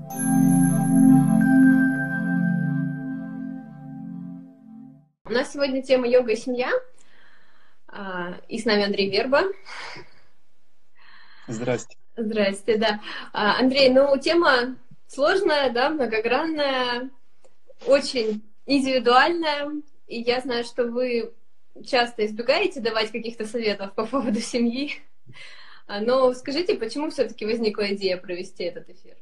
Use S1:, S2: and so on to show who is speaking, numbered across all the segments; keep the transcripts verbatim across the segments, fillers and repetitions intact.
S1: У нас сегодня тема йога и семья. И с нами Андрей Верба.
S2: Здрасте.
S1: Здрасте, да. Андрей, ну тема сложная, да, многогранная, очень индивидуальная. И я знаю, что вы часто избегаете давать каких-то советов по поводу семьи. Но скажите, почему все-таки возникла идея провести этот эфир?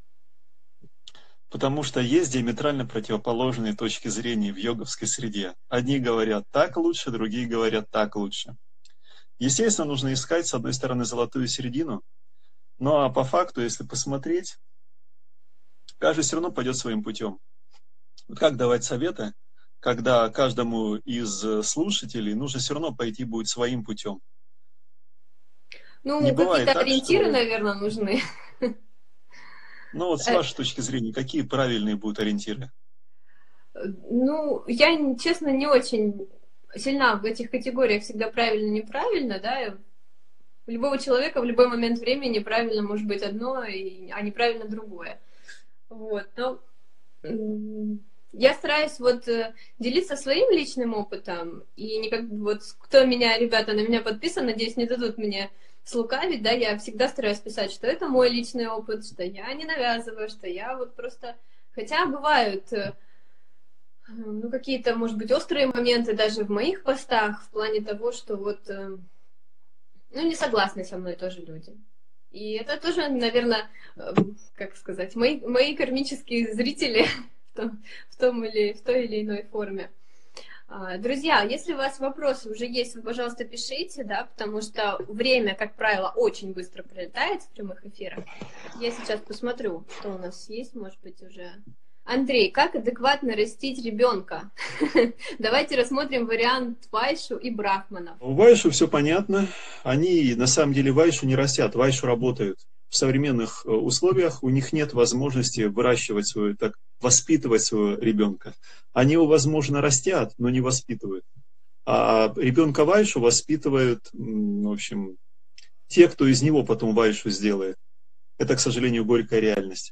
S2: Потому что есть диаметрально противоположные точки зрения в йоговской среде. Одни говорят так лучше, другие говорят так лучше. Естественно, нужно искать, с одной стороны, золотую середину, ну а по факту, если посмотреть, каждый все равно пойдет своим путем. Вот как давать советы, когда каждому из слушателей нужно все равно пойти будет своим путем?
S1: Ну,
S2: Не бывает
S1: какие-то
S2: так,
S1: ориентиры,
S2: что...
S1: наверное, нужны.
S2: Ну вот с вашей точки зрения, какие правильные будут ориентиры?
S1: Ну, я, честно, не очень сильна в этих категориях всегда правильно-неправильно, да. У любого человека в любой момент времени правильно может быть одно, а неправильно другое. Вот, но я стараюсь вот делиться своим личным опытом, и никак вот кто меня, ребята, на меня подписан, надеюсь, не дадут мне слукавить, да, я всегда стараюсь писать, что это мой личный опыт, что я не навязываю, что я вот просто... Хотя бывают, ну, какие-то, может быть, острые моменты даже в моих постах, в плане того, что вот, ну, не согласны со мной тоже люди. И это тоже, наверное, как сказать, мои, мои кармические зрители в, том, в, том или, в той или иной форме. Друзья, если у вас вопросы уже есть, вы, пожалуйста, пишите, да, потому что время, как правило, очень быстро пролетает в прямых эфирах. Я сейчас посмотрю, что у нас есть, может быть, уже... Андрей, как адекватно растить ребенка? Давайте рассмотрим вариант Вайшу и Брахманов.
S2: У Вайшу все понятно. Они, на самом деле, Вайшу не растят, Вайшу работают. В современных условиях у них нет возможности выращивать свою, так, воспитывать своего ребенка. Они его, возможно, растят, но не воспитывают. А ребенка Вайшу воспитывают, в общем, те, кто из него потом Вайшу сделает. Это, к сожалению, горькая реальность.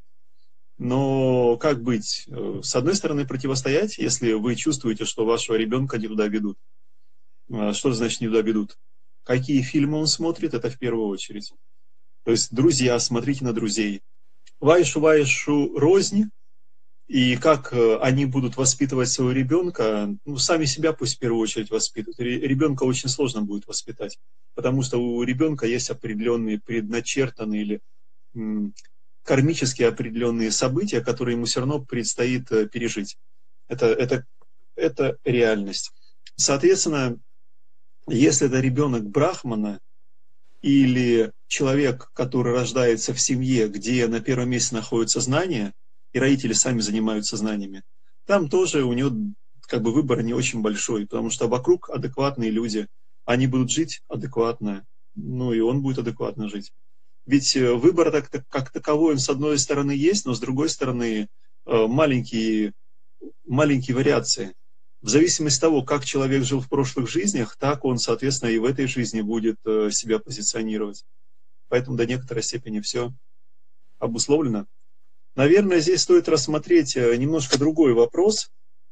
S2: Но как быть? С одной стороны, противостоять, если вы чувствуете, что вашего ребенка не туда ведут. Что значит не туда ведут? Какие фильмы он смотрит, это в первую очередь. То есть, друзья, смотрите на друзей. Вайшу, Вайшу рознь, и как они будут воспитывать своего ребенка, ну, сами себя пусть в первую очередь воспитывают. Ребенка очень сложно будет воспитать, потому что у ребенка есть определенные предначертанные или м, кармически определенные события, которые ему все равно предстоит пережить. Это, это, это реальность. Соответственно, если это ребенок брахмана или человек, который рождается в семье, где на первом месте находится знание, и родители сами занимаются знаниями, там тоже у него как бы выбор не очень большой, потому что вокруг адекватные люди, они будут жить адекватно, ну и он будет адекватно жить. Ведь выбор так, как таковой, он с одной стороны есть, но с другой стороны маленькие, маленькие вариации. В зависимости от того, как человек жил в прошлых жизнях, так он, соответственно, и в этой жизни будет себя позиционировать. Поэтому до некоторой степени все обусловлено. Наверное, здесь стоит рассмотреть немножко другой вопрос.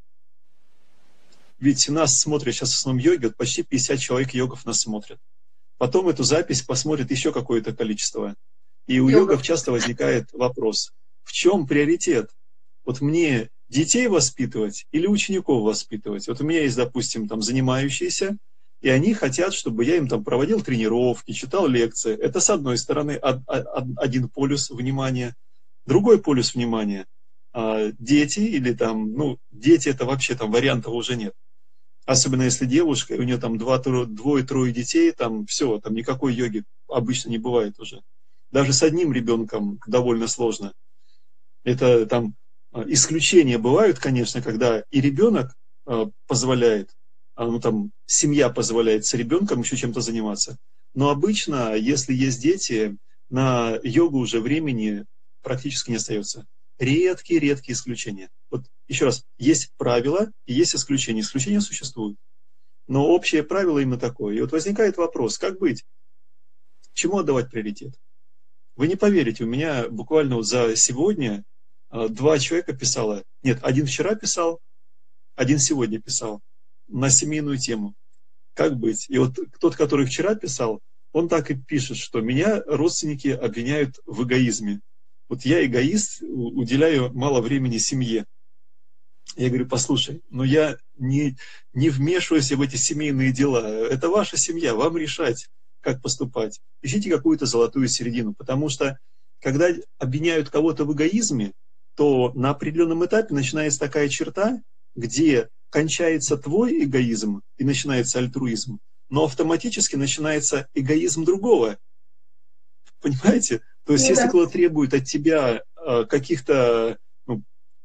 S2: Ведь нас смотрят сейчас в основном йоги, вот почти пятьдесят человек йогов нас смотрят. Потом эту запись посмотрит еще какое-то количество. И у йогов часто возникает вопрос, в чем приоритет? Вот мне детей воспитывать или учеников воспитывать? Вот у меня есть, допустим, там занимающиеся, и они хотят, чтобы я им там проводил тренировки, читал лекции. Это с одной стороны один полюс внимания. Другой полюс внимания – дети или там, ну, дети это вообще там вариантов уже нет. Особенно если девушка, и у нее там двое-трое детей, там все, там никакой йоги обычно не бывает уже. Даже с одним ребенком довольно сложно. Это там исключения бывают, конечно, когда и ребенок позволяет, ну там семья позволяет с ребенком еще чем-то заниматься. Но обычно, если есть дети, на йогу уже времени практически не остается. Редкие-редкие исключения. Вот еще раз, есть правила и есть исключения. Исключения существуют. Но общее правило именно такое. И вот возникает вопрос, как быть? Чему отдавать приоритет? Вы не поверите, у меня буквально вот за сегодня два человека писало, нет, один вчера писал, один сегодня писал на семейную тему. Как быть? И вот тот, который вчера писал, он так и пишет, что меня родственники обвиняют в эгоизме. Вот я эгоист, уделяю мало времени семье. Я говорю, послушай, но я не, не вмешиваюсь в эти семейные дела. Это ваша семья, вам решать, как поступать. Ищите какую-то золотую середину, потому что когда обвиняют кого-то в эгоизме, то на определенном этапе начинается такая черта, где кончается твой эгоизм и начинается альтруизм, но автоматически начинается эгоизм другого. Понимаете? То есть, ну, если да. кто-то требует от тебя э, каких-то ну,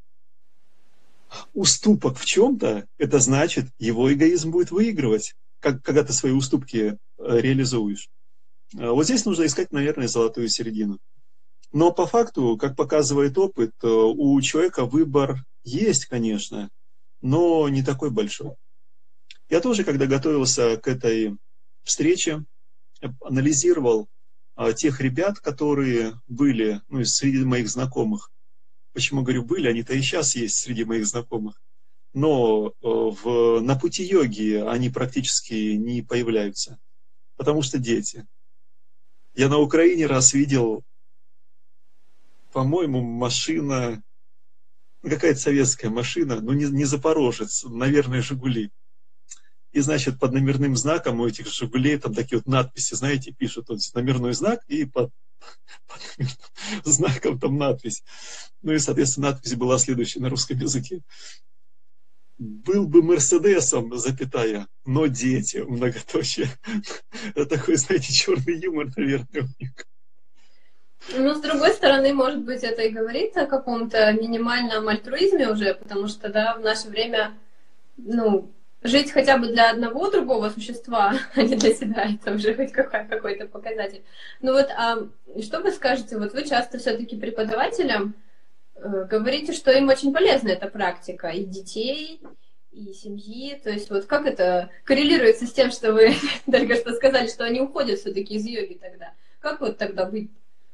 S2: уступок в чем-то, это значит, его эгоизм будет выигрывать, как, когда ты свои уступки э, реализуешь. Э, вот здесь нужно искать, наверное, золотую середину. Но по факту, как показывает опыт, э, у человека выбор есть, конечно, но не такой большой. Я тоже, когда готовился к этой встрече, анализировал а, тех ребят, которые были ну, среди моих знакомых. Почему говорю были, они-то и сейчас есть среди моих знакомых. Но в, на пути йоги они практически не появляются, потому что дети. Я на Украине раз видел, по-моему, машина, какая-то советская машина, но не, не Запорожец, наверное, Жигули. И, значит, под номерным знаком у этих Жигулей там такие вот надписи, знаете, пишут вот номерной знак и под, под номерным знаком там надпись. Ну и, соответственно, надпись была следующая на русском языке. Был бы Мерседесом, запятая, но дети, многоточие. Это такой, знаете, черный юмор, наверное, у них.
S1: Ну, с другой стороны, может быть, это и говорит о каком-то минимальном альтруизме уже, потому что, да, в наше время, ну, жить хотя бы для одного другого существа, а не для себя, это уже хоть какой-то показатель. Ну вот, а что вы скажете? Вот вы часто все-таки преподавателям э, говорите, что им очень полезна эта практика и детей, и семьи. То есть вот как это коррелируется с тем, что вы только что сказали, что они уходят все-таки из йоги тогда? Как вот тогда быть?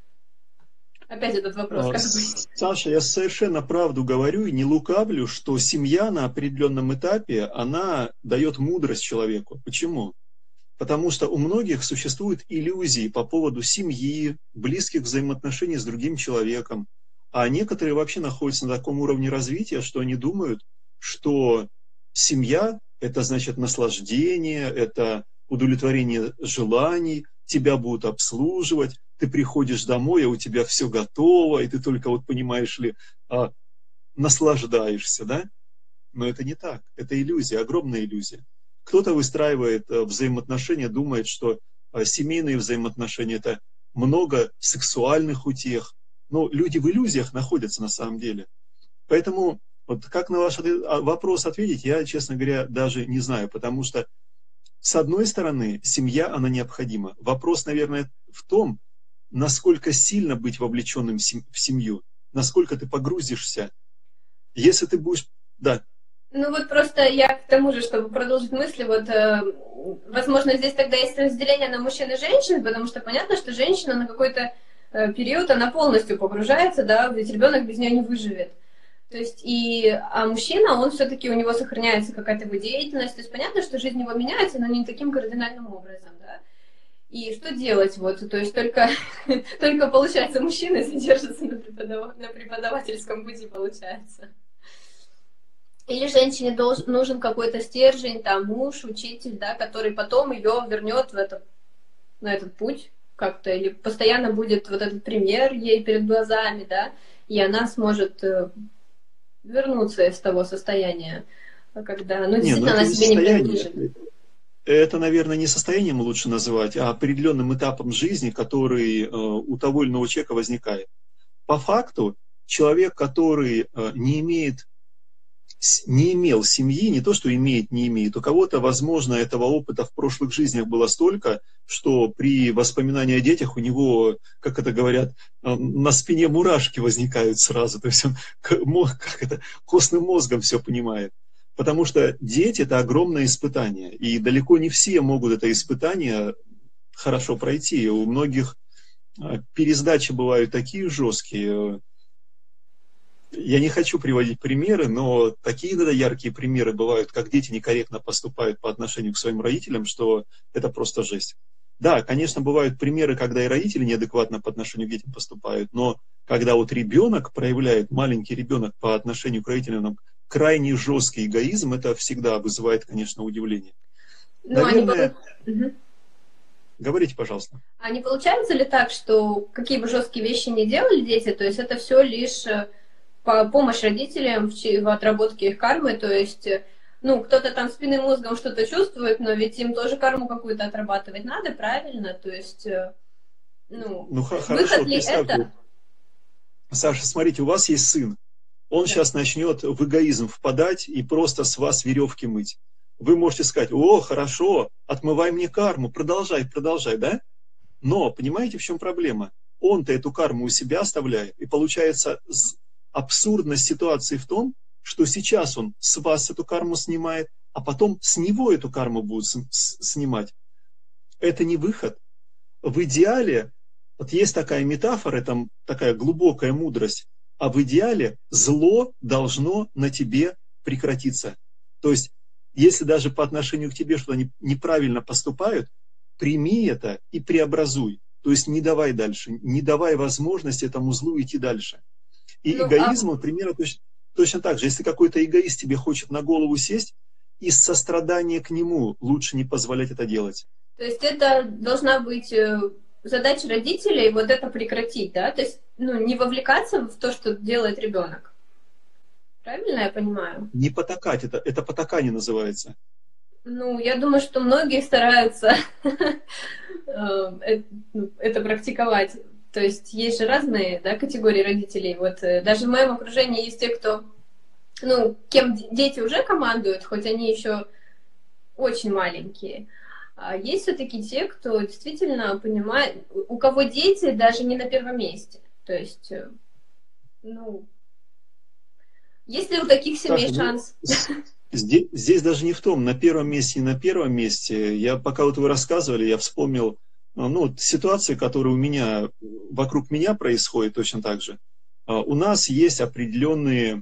S1: Опять этот вопрос. Как
S2: Саша, я совершенно правду говорю и не лукавлю, что семья на определенном этапе, она дает мудрость человеку. Почему? Потому что у многих существуют иллюзии по поводу семьи, близких взаимоотношений с другим человеком. А некоторые вообще находятся на таком уровне развития, что они думают, что семья – это значит наслаждение, это удовлетворение желаний, тебя будут обслуживать. Ты приходишь домой, а у тебя все готово, и ты только, вот понимаешь ли, а, наслаждаешься, да? Но это не так. Это иллюзия, огромная иллюзия. Кто-то выстраивает а, взаимоотношения, думает, что а, семейные взаимоотношения – это много сексуальных утех. Но люди в иллюзиях находятся на самом деле. Поэтому, вот как на ваш вопрос ответить, я, честно говоря, даже не знаю, потому что, с одной стороны, семья, она необходима. Вопрос, наверное, в том, насколько сильно быть вовлеченным в семью, насколько ты погрузишься. Если ты будешь... Да.
S1: Ну вот просто я к тому же, чтобы продолжить мысли, вот, э, возможно, здесь тогда есть разделение на мужчин и женщин, потому что понятно, что женщина на какой-то э, период, она полностью погружается, да, ведь ребенок без нее не выживет. То есть и, а мужчина, он все-таки, у него сохраняется какая-то его деятельность, то есть понятно, что жизнь его меняется, но не таким кардинальным образом, да. И что делать? Вот, то есть только, только получается, мужчина держится на, преподав... на преподавательском пути, получается. Или женщине должен, нужен какой-то стержень, там, муж, учитель, да, который потом ее вернет в это, на этот путь как-то, или постоянно будет вот этот пример ей перед глазами, да, и она сможет вернуться из того состояния, когда, ну, действительно,
S2: не, ну,
S1: она себе не принадлежит.
S2: Это, наверное, не состоянием лучше называть, а определенным этапом жизни, который э, у того или иного человека возникает. По факту, человек, который э, не имеет, не имел семьи, не то, что имеет, не имеет, у кого-то, возможно, этого опыта в прошлых жизнях было столько, что при воспоминании о детях у него, как это говорят, э, на спине мурашки возникают сразу, то есть он как это, костным мозгом все понимает. Потому что дети – это огромное испытание, и далеко не все могут это испытание хорошо пройти. У многих пересдачи бывают такие жесткие. Я не хочу приводить примеры, но такие иногда яркие примеры бывают, как дети некорректно поступают по отношению к своим родителям, что это просто жесть. Да, конечно, бывают примеры, когда и родители неадекватно по отношению к детям поступают, но когда вот ребенок проявляет, маленький ребенок по отношению к родителям, крайне жесткий эгоизм, это всегда вызывает, конечно, удивление.
S1: Ну,
S2: Наверное...
S1: они... Угу.
S2: Говорите, пожалуйста.
S1: А не получается ли так, что какие бы жесткие вещи ни делали дети, то есть это все лишь помощь родителям в отработке их кармы, то есть, ну, кто-то там спинным мозгом что-то чувствует, но ведь им тоже карму какую-то отрабатывать надо, правильно? То есть, ну,
S2: ну
S1: выход
S2: хорошо,
S1: ли это?
S2: Саша, смотрите, у вас есть сын. Он да. сейчас начнет в эгоизм впадать и просто с вас веревки мыть. Вы можете сказать: о, хорошо, отмывай мне карму, продолжай, продолжай, да? Но, понимаете, в чем проблема? Он-то эту карму у себя оставляет, и получается абсурдность ситуации в том, что сейчас он с вас эту карму снимает, а потом с него эту карму будут снимать. Это не выход. В идеале, вот есть такая метафора, там такая глубокая мудрость, а в идеале зло должно на тебе прекратиться. То есть, если даже по отношению к тебе что-то неправильно поступают, прими это и преобразуй. То есть не давай дальше, не давай возможности этому злу идти дальше. И ну, эгоизму, а... примерно, точно, точно так же. Если какой-то эгоист тебе хочет на голову сесть, из сострадания к нему лучше не позволять это делать.
S1: То есть это должна быть задача родителей вот это прекратить, да? То есть ну, не вовлекаться в то, что делает ребенок. Правильно я понимаю?
S2: Не потакать, это, это потакание называется.
S1: Ну, я думаю, что многие стараются это практиковать. То есть есть же разные, да, категории родителей. Вот даже в моем окружении есть те, кто, ну, кем дети уже командуют, хоть они еще очень маленькие. А есть все-таки те, кто действительно понимает, у кого дети даже не на первом месте. То есть, ну, есть ли у таких семей
S2: так,
S1: шанс?
S2: Здесь, здесь даже не в том, на первом месте, не на первом месте. Я, пока вот вы рассказывали, я вспомнил, ну, ситуации, которые у меня, вокруг меня происходят точно так же. У нас есть определенные,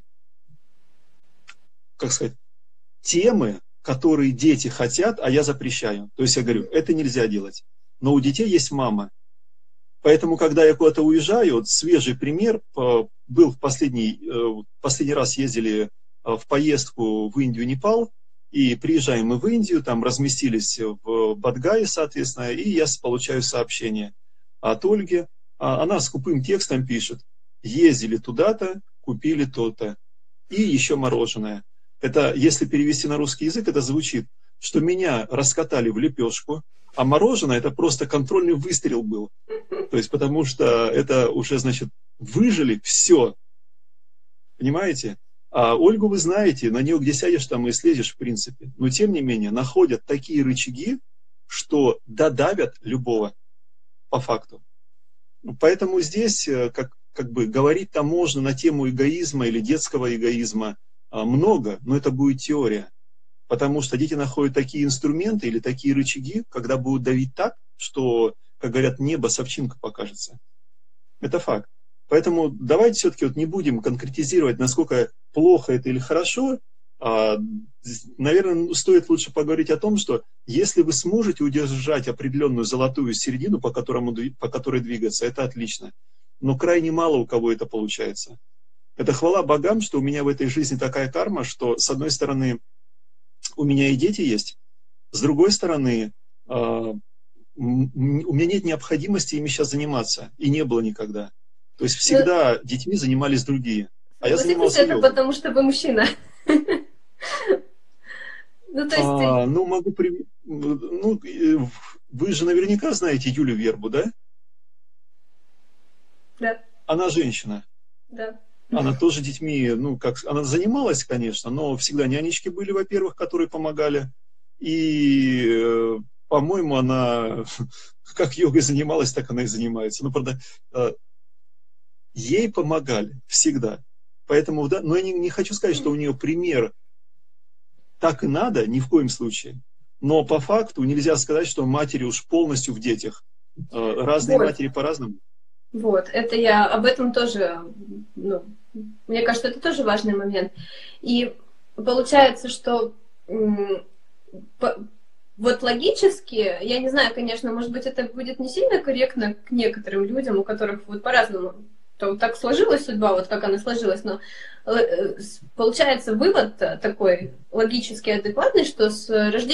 S2: как сказать, темы, которые дети хотят, а я запрещаю. То есть я говорю, это нельзя делать. Но у детей есть мама. Поэтому, когда я куда-то уезжаю, вот свежий пример, был в последний, последний раз ездили в поездку в Индию, Непал, и приезжаем мы в Индию, там разместились в Бадгае, соответственно, и я получаю сообщение от Ольги. Она скупым текстом пишет: ездили туда-то, купили то-то, и еще мороженое. Это, если перевести на русский язык, это звучит, что меня раскатали в лепешку, а мороженое это просто контрольный выстрел был. То есть, потому что это уже, значит, выжили все. Понимаете? А Ольгу вы знаете, на нее где сядешь, там и слезешь, в принципе. Но, тем не менее, находят такие рычаги, что додавят любого, по факту. Поэтому здесь, как, как бы, говорить-то можно на тему эгоизма или детского эгоизма много, но это будет теория. Потому что дети находят такие инструменты или такие рычаги, когда будут давить так, что, как говорят, небо с овчинкой покажется. Это факт. Поэтому давайте все-таки вот не будем конкретизировать, насколько плохо это или хорошо. А, наверное, стоит лучше поговорить о том, что если вы сможете удержать определенную золотую середину, по, которому, по которой двигаться, это отлично. Но крайне мало у кого это получается. Это хвала богам, что у меня в этой жизни такая карма, что с одной стороны у меня и дети есть, с другой стороны а, у меня нет необходимости ими сейчас заниматься, и не было никогда. То есть всегда ну, детьми занимались другие. А я занимался
S1: это йогой. Потому что вы мужчина.
S2: Ну, то есть... а, ну, могу при... ну, вы же наверняка знаете Юлю Вербу, да?
S1: Да.
S2: Она женщина.
S1: Да.
S2: Она тоже детьми, ну, как... Она занималась, конечно, но всегда нянечки были, во-первых, которые помогали. И, по-моему, она как йогой занималась, так она и занимается. Ну, правда... Ей помогали всегда. Поэтому, да, но я не, не хочу сказать, что у нее пример так и надо, ни в коем случае. Но по факту нельзя сказать, что матери уж полностью в детях. Разные вот. Матери по-разному.
S1: Вот, это я об этом тоже ну, Мне кажется, это тоже важный момент. И получается, что вот логически, я не знаю, конечно, может быть, это будет не сильно корректно к некоторым людям, у которых вот по-разному, то вот так сложилась судьба, вот как она сложилась, но получается вывод такой логически адекватный, что с рождением